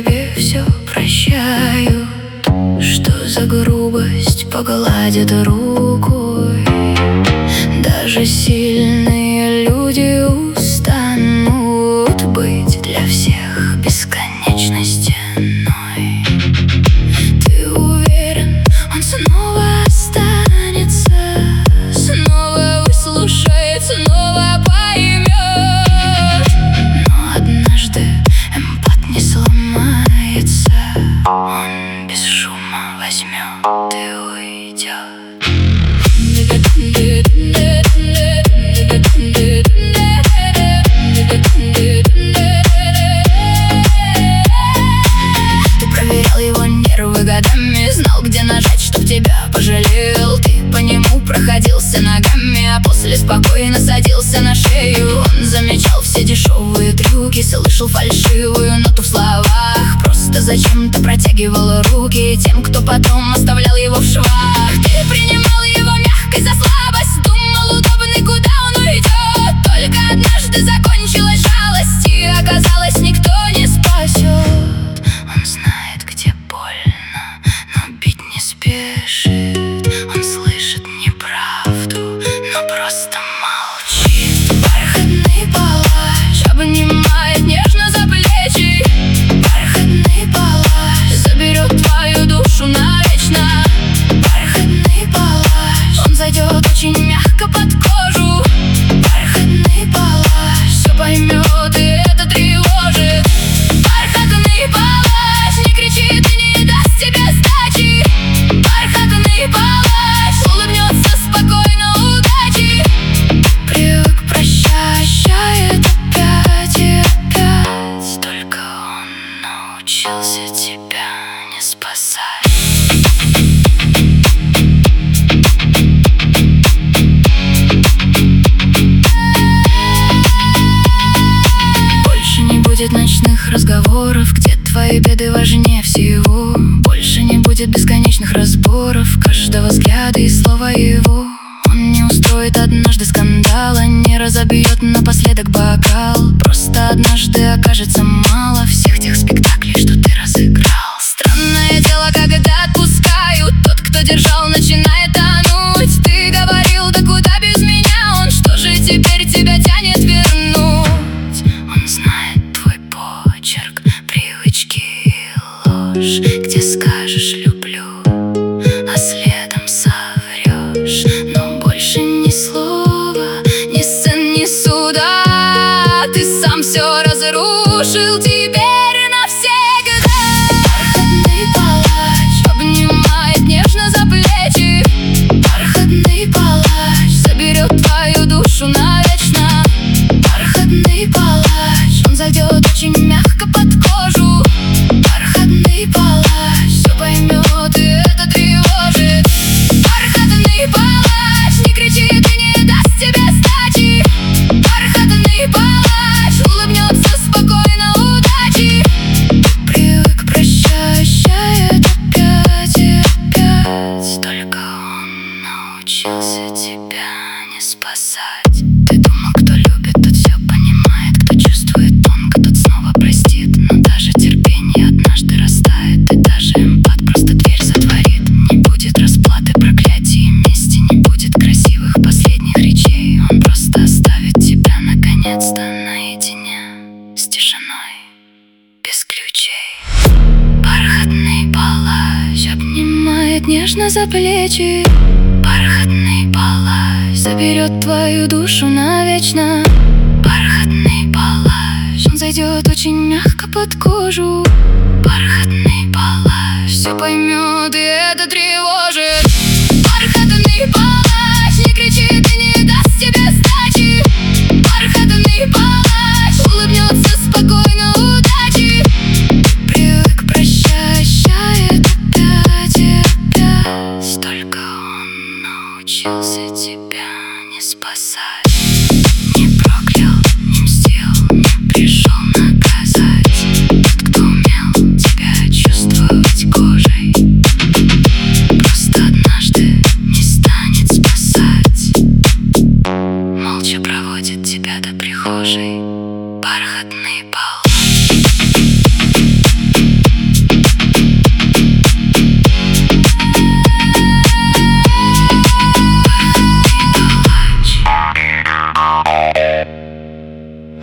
тебе все прощаю. Что за грубость погладит рукой? Даже сильные люди устанут быть для всех бесконечно стеной. Ты уверен, он снова останется, снова выслушает, снова поймет. Но однажды эмпат не сломается, он без шума возьмет и уйдет. Ты проверял его нервы годами, знал, где нажать, чтоб тебя пожалел. Ты по нему проходился ногами, а после спокойно садился на шею. Он замечал все дешевые трюки, слышал фальшивую ноту в словах. Просто зачем-то протягивал руки тем, кто потом оставлял его в швах. Ты принимал его мягкость за слабость, думал, удобный, куда он уйдет. Только однажды закончилась жалость, и оказалось, никто не спасет. Он знает, где больно, но бить не спешит. Он слышит неправду, но просто молчит. Бархатный палач обнимает нежно за плечи. Бархатный палач заберет твою душу навечно. Бархатный палач, он зайдет очень мягко под кожу. Бархатный палач все поймет, и это тревожит. Бархатный палач не кричит и не даст тебе сдачи. Бархатный палач улыбнется спокойно, удачи. Привык, прощает опять и опять. Только он научился тебя не спасать. Больше не будет ночных разговоров, где твои беды важнее всего. Больше не будет бесконечных разборов каждого взгляда и слова его. Он не устроит однажды скандала, не разобьет напоследок бокал. Просто однажды окажется мало всех тех спектаклей, что ты разыграл. Странное дело, когда отпускают, тот, кто держал, начинает тонуть. Ты говорил, да куда без меня? Он что же теперь тебя тянет вернуть? Он знает твой почерк, привычки и ложь, где скажешь люблю, а следом соврешь. Но больше ни слова, ни сцен, ни суда. Ты сам все разрушил теперь навсегда. Бархатный палач обнимает нежно за плечи. Бархатный палач заберет твою душу навечно. Бархатный палач, он зайдет очень мягко под кожу. Бархатный палач все поймет, и это тревожит. Бархатный палач не кричит и не даст тебе сдачи. Бархатный палач улыбнется спокойно, удачи. Привык, прощает опять и опять. Только он научился тебя не спасать. Ты думал, кто любит, тот все понимает, кто чувствует тонко, тот снова простит. Но даже терпение однажды растает, и даже эмпат просто дверь затворит. Не будет расплаты, проклятий, мести, не будет красивых последних речей. Он просто оставит тебя наконец-то наедине с тишиной, без ключей. Бархатный палач обнимает нежно за плечи. Бархатный палач заберет твою душу навечно. Бархатный палач, он зайдет очень мягко под кожу.